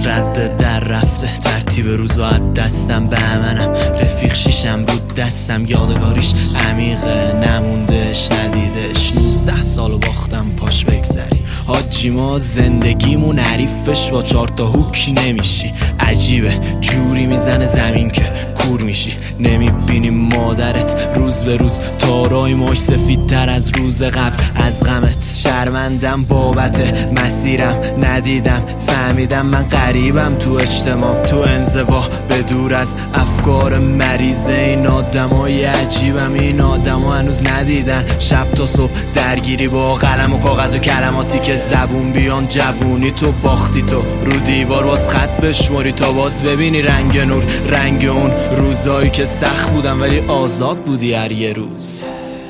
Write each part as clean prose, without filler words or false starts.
از رد در رفته، ترتیب روزا از دستم به منم، رفیق شیشم بود دستم، یادگاریش عمیقه نموندش ندیدش، 19 سالو باختم پاش بگذری حاجی، ما زندگیمون حریفش با 4 تا هوک نمیشی، عجیبه جوری میزنه زمین که کور میشی، نمیبینی مادرت روز به روز تارای ماش سفیدتر از روز قبل از غمت، شرمندم بابت مسیرم ندیدم فهمیدم من غریبم تو اجتماع، تو انزوا به دور از افکار مریضه، این آدمای عجیبم، این آدما هنوز ندیدن شب تا صبح درگیری با قلم و کاغذ و کلماتی که زبون بیان، جوونی تو باختی تو رو دیوار باز خط بشماری تا باز ببینی رنگ نور، رنگ اون روزایی که سخت بودم ولی آزاد بودی هر یه روز.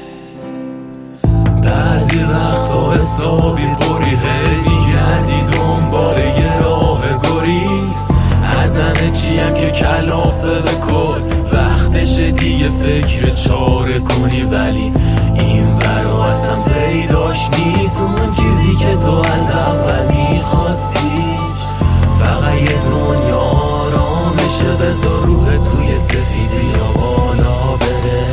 بعضی وقتا حسابی بری هی میگردی دنبال یه راه گریز، از همه چیم که کلافه به کل، وقتش دیگه فکر چاره کنی، ولی این برا اصلا پیداش نیست اون چیزی که تو از اول میخواستی، فقط یه دنیا آرامشه، بذار روح توی سفیدی یا بالا بره،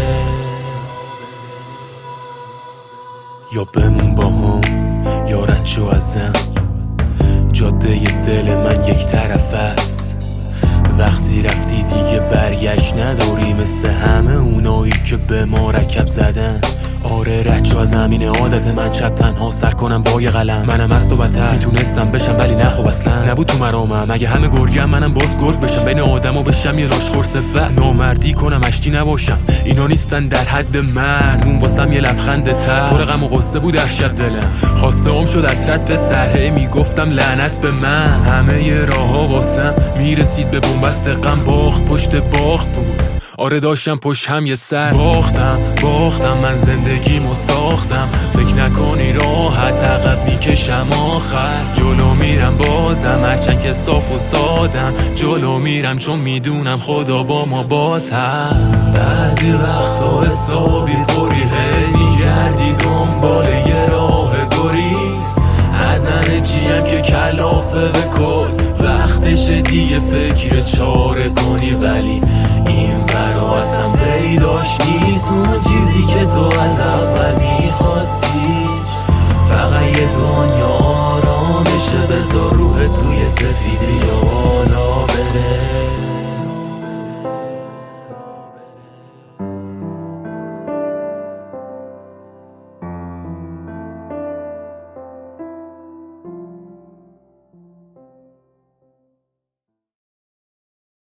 یا بمون با هم یا رد شو ازم، جاده دل من یک طرف است، وقتی رفتی دیگه برگشت نداری، مثل همه اونایی که به ما رکب زدن، آره رد شو از زمین عادت من، شب تنها سر کنم با یه قلم، منم از تو بدتر میتونستم بشم ولی نه خب اصلا نبود تو مرامم، اگه همه گرگم منم باز گرگ بشم، بین آدما بشم یه لاشخور صفت، نامردی کنم اشتی نباشم، اینا نیستن در حد مرد، اون واسم یه لبخند تر، پر غم و غصه بود در شب دلم، خواسته هم شد حسرت به سرهی میگفتم لعنت به من، همه ی راهها واسم میرسید به بنبست غم، باخت پشت باخت بود، آره داشتم پشت هم یه سر، باختم من زندگیمو ساختم، فکر نکنی راحت عقب میکشم آخر، جلو میرم بازم هرچند که صاف و سادم، جلو میرم چون میدونم خدا با ما باز هست، بعضی وقتا حسابی پری هی میگردی دنبال یه راه گریز، از همه چیم که کلافه به کل، وقتش دیگه فکر چاره کنی، ولی این برا اصلا پیداش نیست اون چیزی که تو از اول میخواستی، فقط یه دنیا آرامشه، بذار روح توی سفیدی یا